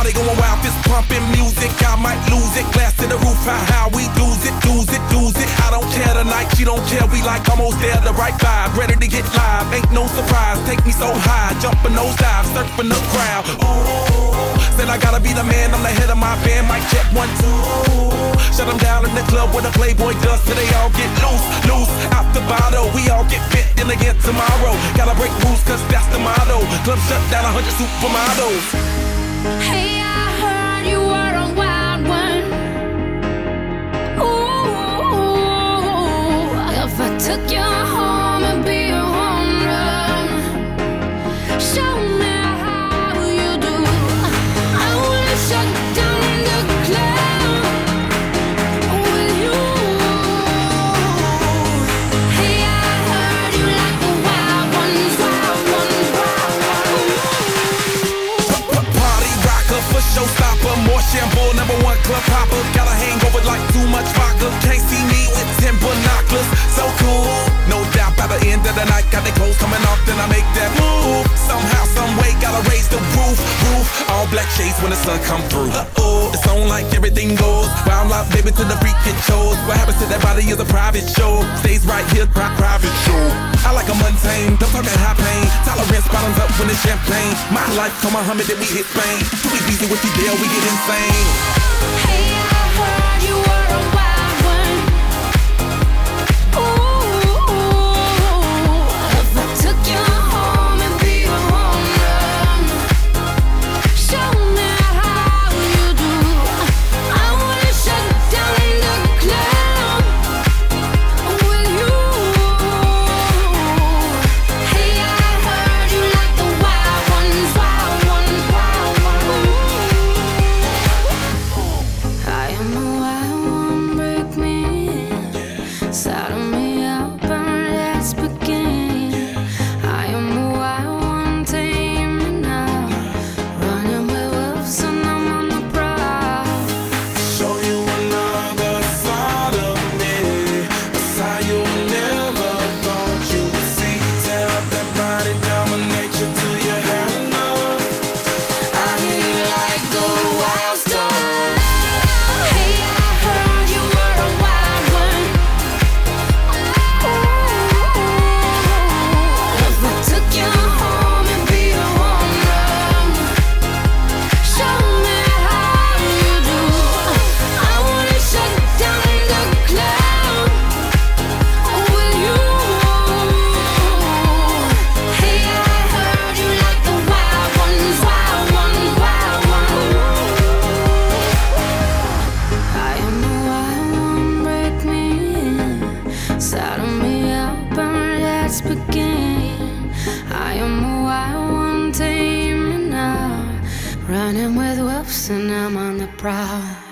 party going wild, fist pumping music. I might lose it. Glass to the roof, how we lose it, lose it, lose it. I don't care tonight, she don't care. We like almost there, the right vibe, ready to get live. Ain't no surprise, take me so high, jumping those dives, surfing the crowd. Ooh, said I gotta be the man, I'm the head of my band. Mic check 1, 2. Shut them down in the club where the Playboy does, till they all get loose, loose. Out the bottle, we all get fit in again tomorrow. Gotta break rules, cause that's the motto. Club shut down, 100 supermodels. Hey, I heard you were a wild one. Ooh, if I took you home and be a home run, show me how you do. I wanna shut down the club with you. Hey, I heard you like the wild ones, wild ones, wild ones. Party rocker, for showstopper, more shampoo, #1 club hopper. Got a hangover like too much vodka. Can't see me with 10 binoculars. So cool, no doubt by the end of the night, got the clothes coming off, then I make that move. Somehow, some way, gotta raise the roof. All black shades when the sun come through. It's on like everything goes. Wild out, baby, to the freak it shows. What happens to that body is a private show. Stays right here, private show. I like a mundane, don't talk that high pain. Tolerance bottoms up when it's champagne. My life, come Muhammad, then we hit Spain. Too easy with you there, we get insane. Hey, I heard you were a wild one. Ooh, if I took you home and be a home run, show me how you do. I wanna shut down the club with you. Hey, I heard you like the wild ones, wild ones, wild ones. I am a wild one, break me in, saddle me up and let's begin. I am a wild one, tame me now, running with wolves and I'm on the prowl. Show you another side of me, a side you never thought you would see. Tear up that body, dominate you till you have enough. I hear you like the wild star. Hey, I heard you were a wild one. Ooh, if I took you home and be a home run, show me how you do. I wanna shut down the club with you. Hey, I heard you like the wild ones, wild ones, wild ones. I am a wild one, break me in, saddle me up and let's begin. I am a wild one, tame me now, running with wolves and I'm on the prowl.